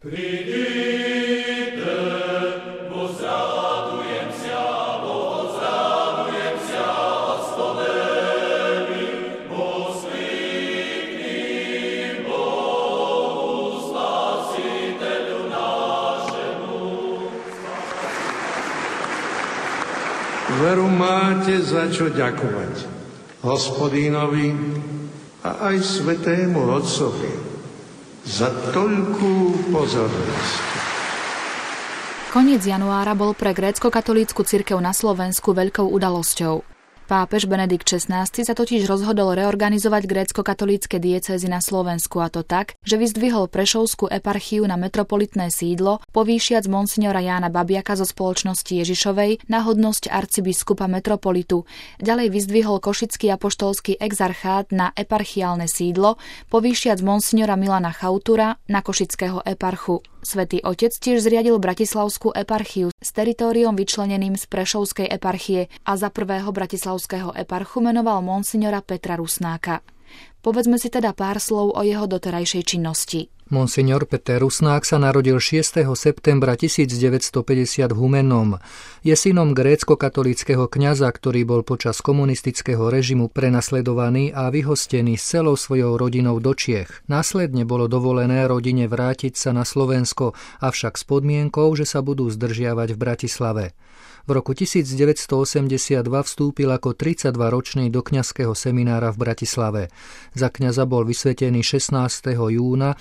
Veru máte za čo ďakovať Hospodínovi a aj Svätému Otcovi za toľkú pozornosť. Koniec januára bol pre grécko-katolícku cirkev na Slovensku veľkou udalosťou. Pápež Benedikt XVI sa totiž rozhodol reorganizovať grécko-katolícke diecézy na Slovensku, a to tak, že vyzdvihol prešovskú eparchiu na metropolitné sídlo, povýšiac monsignora Jána Babiaka zo Spoločnosti Ježišovej na hodnosť arcibiskupa metropolitu. Ďalej vyzdvihol košický apoštolský exarchát na eparchiálne sídlo, povýšiac monsignora Milana Chautura na košického eparchu. Svätý Otec tiež zriadil bratislavskú eparchiu s teritóriom vyčleneným z prešovskej eparchie a za prvého bratislavského eparchu menoval monsignora Petra Rusnáka. Povedzme si teda pár slov o jeho doterajšej činnosti. Monsignor Peter Rusnák sa narodil 6. septembra 1950 v Humennom. Je synom grécko-katolíckeho kňaza, ktorý bol počas komunistického režimu prenasledovaný a vyhostený s celou svojou rodinou do Čiech. Následne bolo dovolené rodine vrátiť sa na Slovensko, avšak s podmienkou, že sa budú zdržiavať v Bratislave. V roku 1982 vstúpil ako 32-ročný do kňazského seminára v Bratislave. Za kňaza bol vysvetený 16. júna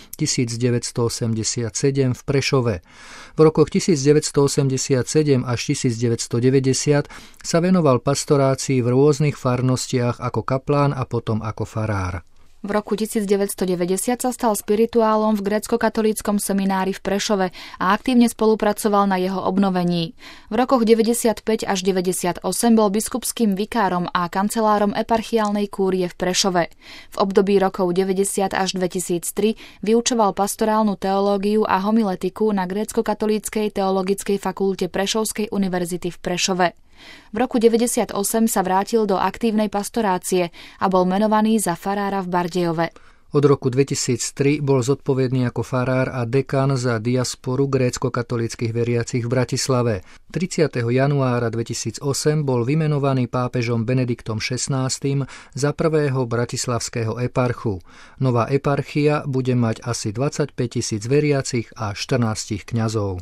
1987 v Prešove. V rokoch 1987 až 1990 sa venoval pastorácii v rôznych farnostiach ako kaplán a potom ako farár. V roku 1990 sa stal spirituálom v grécko-katolíckom seminári v Prešove a aktívne spolupracoval na jeho obnovení. V rokoch 95 až 98 bol biskupským vikárom a kancelárom eparchiálnej kúrie v Prešove. V období rokov 90 až 2003 vyučoval pastorálnu teológiu a homiletiku na grécko-katolíckej teologickej fakulte Prešovskej univerzity v Prešove. V roku 98 sa vrátil do aktívnej pastorácie a bol menovaný za farára v Bardejove. Od roku 2003 bol zodpovedný ako farár a dekán za diasporu grécko-katolíckych veriacich v Bratislave. 30. januára 2008 bol vymenovaný pápežom Benediktom XVI za prvého bratislavského eparchu. Nová eparchia bude mať asi 25 000 veriacich a 14 kňazov.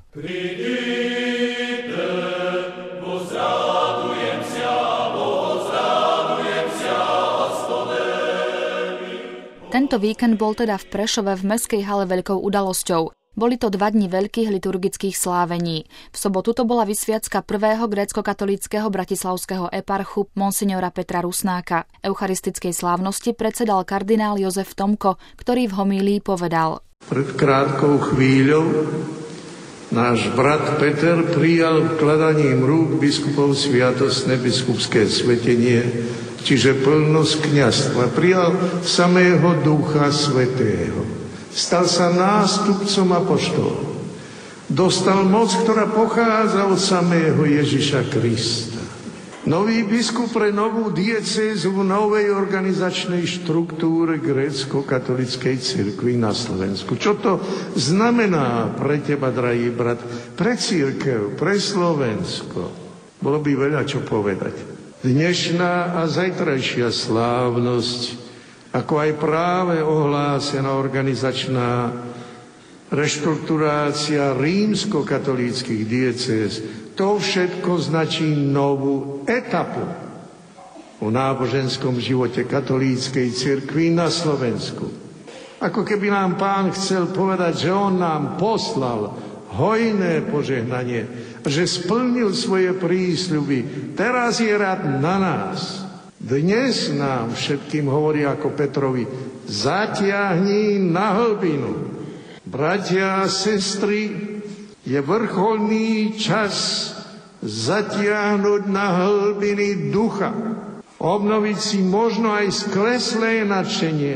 Tento víkend bol teda v Prešove v mestskej hale veľkou udalosťou. Boli to 2 dni veľkých liturgických slávení. V sobotu to bola vysviacka prvého grécko-katolíckeho bratislavského eparchu monsignora Petra Rusnáka. Eucharistickej slávnosti predsedal kardinál Jozef Tomko, ktorý v homílii povedal: Pred krátkou chvíľou náš brat Peter prijal vkladaním rúk biskupov sviatostné biskupské svetenie, čiže plnosť kňazstva. Prijal samého Ducha Svätého. Stal sa nástupcom apoštolov. Dostal moc, ktorá pochádza od samého Ježiša Krista. Nový biskup pre novú diecézu v novej organizačnej štruktúre grécko-katolíckej cirkvi na Slovensku. Čo to znamená pre teba, drahý brat, pre cirkev, pre Slovensko? Bolo by veľa čo povedať. Dnešná a zajtrajšia slávnosť, ako aj práve ohlásená organizačná reštrukturácia rímsko-katolíckych diecéz, to všetko značí novú etapu v náboženskom živote katolíckej cirkvi na Slovensku. Ako keby nám Pán chcel povedať, že on nám poslal hojné požehnanie, že splnil svoje prísľuby. Teraz je rád na nás. Dnes nám všetkým hovorí ako Petrovi: zatiahni na hlbinu. Bratia a sestry, je vrcholný čas zatiahnuť na hlbiny ducha, obnoviť si možno aj skleslé nadšenie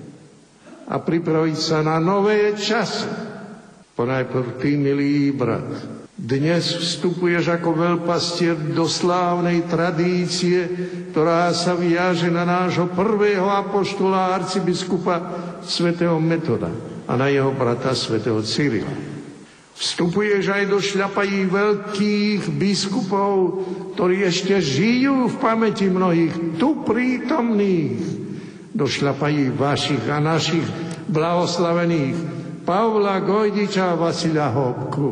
a pripraviť sa na nové časy. Ponajprv ty, milý brat, dnes vstupuješ ako veľpastier do slávnej tradície, ktorá sa viaže na nášho prvého apoštola arcibiskupa svätého Metoda. a na jeho brata svätého Cyrila. Vstupuješ aj do šľapají veľkých biskupov, ktorí ešte žijú v pamäti mnohých tu prítomných, do šľapají vašich a našich blahoslavených Pavla Gojdiča a Vasila Hopku.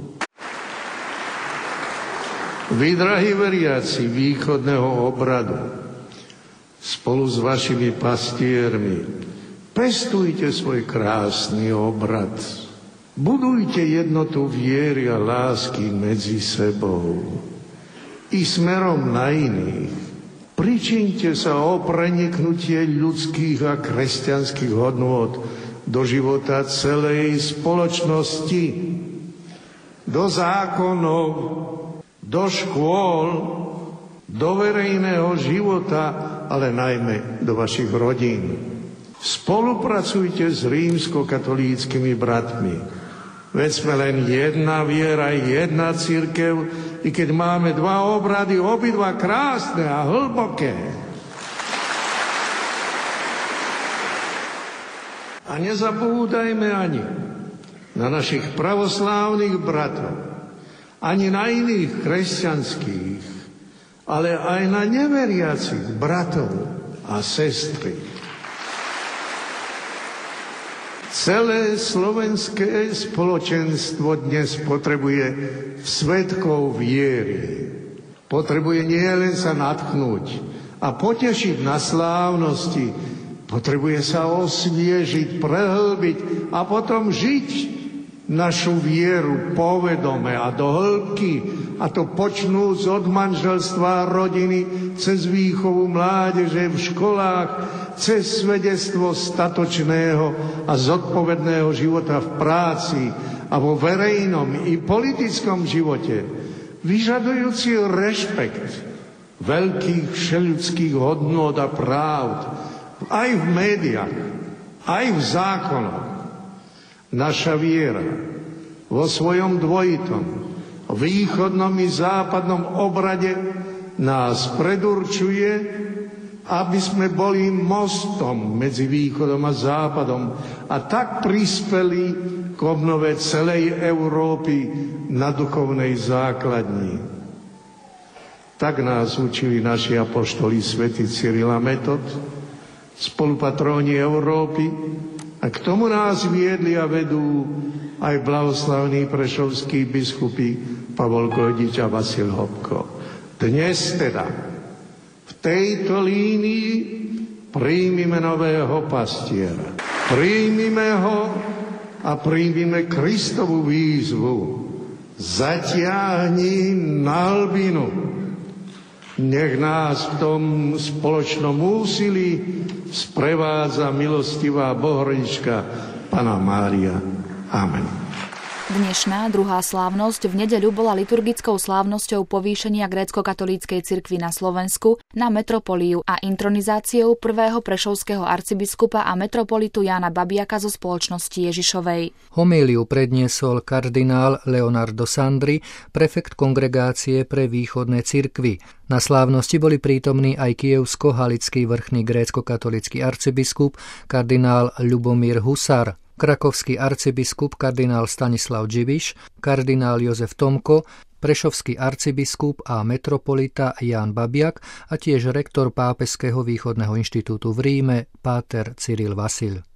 Vy, drahí veriaci východného obradu, spolu s vašimi pastiermi, pestujte svoj krásny obrad. Budujte jednotu viery a lásky medzi sebou i smerom na iných. Pričíňte sa o preniknutie ľudských a kresťanských hodnôt do života celej spoločnosti, do zákonov, do škôl, do verejného života, ale najmä do vašich rodín. Spolupracujte s rímskokatolíckymi bratmi. Veď sme len jedna viera, jedna cirkev, i keď máme dva obrady, obidva krásne a hlboké. A nezabúdajme ani na našich pravoslávnych bratov, ani na iných kresťanských, ale aj na neveriacich bratov a sestry. Celé slovenské spoločenstvo dnes potrebuje svedkov viery. Potrebuje nielen sa nadchnúť a potešiť na slávnosti, potrebuje sa osviežiť, prehlbiť a potom žiť našu vieru povedome a do hĺbky, a to počnúc od manželstva a rodiny, cez výchovu mládeže v školách, cez svedectvo statočného a zodpovedného života v práci a vo verejnom i politickom živote, vyžadujúci rešpekt veľkých všeľudských hodnôt a práv aj v médiách, aj v zákonoch. Naša viera vo svojom dvojitom, východnom i západnom obrade nás predurčuje, aby sme boli mostom medzi východom a západom a tak prispeli k obnove celej Európy na duchovnej základni. Tak nás učili naši apoštoli svätý Cyril a Metod, spolupatróni Európy, a k tomu nás viedli a vedú aj blahoslavní prešovskí biskupy Pavol Gojdič a Vasil Hopko. Dnes teda v tejto línii príjmime nového pastiera. Príjmime ho a príjmime Kristovu výzvu. Zatiahni na albinu. Nech nás v tom spoločnom úsilí sprevádza milostivá Bohorodička Panna Mária. Amen. Dnešná druhá slávnosť v nedeľu bola liturgickou slávnosťou povýšenia grécko-katolíckej cirkvi na Slovensku na metropoliu a intronizáciou prvého prešovského arcibiskupa a metropolitu Jána Babiaka zo Spoločnosti Ježišovej. Homíliu predniesol kardinál Leonardo Sandri, prefekt kongregácie pre východné cirkvi. Na slávnosti boli prítomní aj kievsko-halický vrchný grécko-katolícky arcibiskup kardinál Ľubomír Husar, krakovský arcibiskup kardinál Stanislav Dziwisz, kardinál Jozef Tomko, prešovský arcibiskup a metropolita Ján Babiak a tiež rektor Pápežského východného inštitútu v Ríme páter Cyril Vasil.